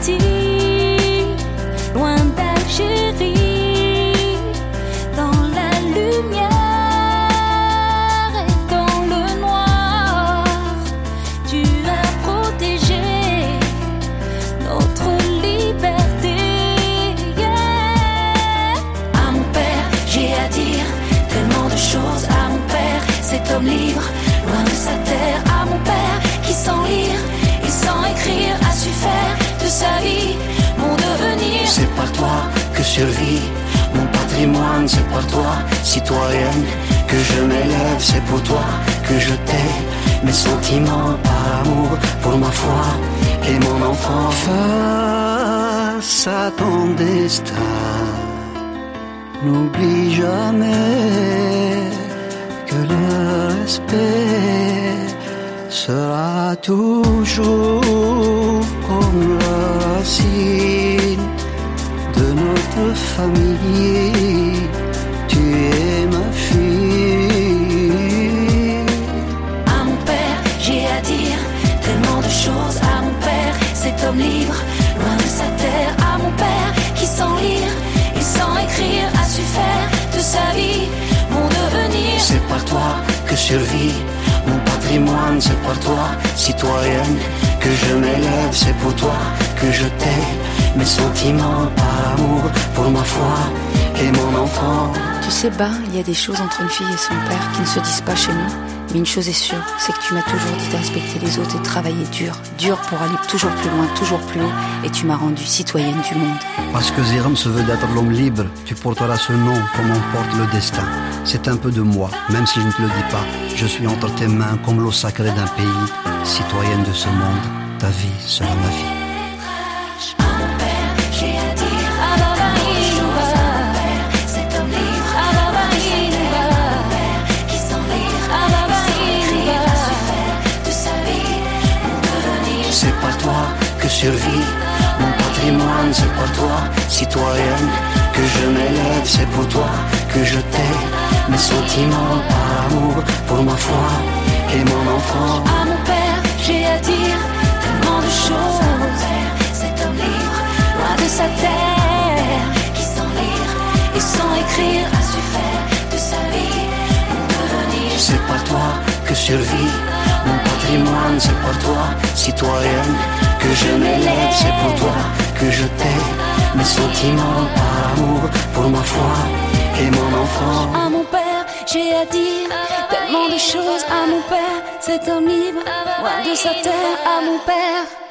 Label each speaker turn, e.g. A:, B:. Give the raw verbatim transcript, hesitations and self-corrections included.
A: Haïti, loin d'Algérie, dans la lumière et dans le noir, tu as protégé notre liberté. Yeah. À mon père, j'ai à dire tellement de choses. À mon père, cet homme libre, loin de sa terre. À mon père, qui sans lire et sans écrire a su faire de sa vie mon devenir.
B: C'est par toi que survit mon patrimoine, c'est par toi, citoyenne, que je m'élève. C'est pour toi que je t'ai, mes sentiments par amour pour ma foi et mon enfant.
C: Face à ton destin, n'oublie jamais que le respect sera toujours comme la racine de notre famille. Tu es ma fille.
A: À mon père, j'ai à dire tellement de choses. À mon père, cet homme libre, loin de sa terre. À mon père, qui sans lire et sans écrire a su faire de sa vie mon devenir.
B: C'est par toi que survit mon patrimoine, c'est par toi, citoyenne, que je m'élève. C'est pour toi que je t'ai, mes sentiments par amour pour ma foi et mon enfant.
D: Tu sais, bah, il y a des choses entre une fille et son père qui ne se disent pas chez nous. Mais une chose est sûre, c'est que tu m'as toujours dit de respecter les autres et de travailler dur, dur pour aller toujours plus loin, toujours plus haut. Et tu m'as rendue citoyenne du monde.
C: Parce que Ziram se veut d'être l'homme libre, tu porteras ce nom comme on porte le destin. C'est un peu de moi, même si je ne te le dis pas. Je suis entre tes mains comme l'eau sacrée d'un pays. Citoyenne de ce monde, ta vie sera ma vie.
B: C'est par toi que survit mon patrimoine, c'est par toi, citoyenne, que je m'élève. C'est pour toi que je t'ai, mes sentiments par amour pour ma foi et mon enfant.
A: À mon père, j'ai à dire tellement de choses. Cet homme libre, loin de sa terre, qui sans lire et sans écrire a su faire de sa vie mon devenir.
B: C'est par toi que survit mon patrimoine, c'est par toi, citoyenne, que je m'élève. C'est pour toi que je t'ai, mes sentiments par amour pour ma foi et mon enfant.
A: À mon père, j'ai à dire tellement de choses. À mon père, cet homme libre, loin de sa terre. À mon père.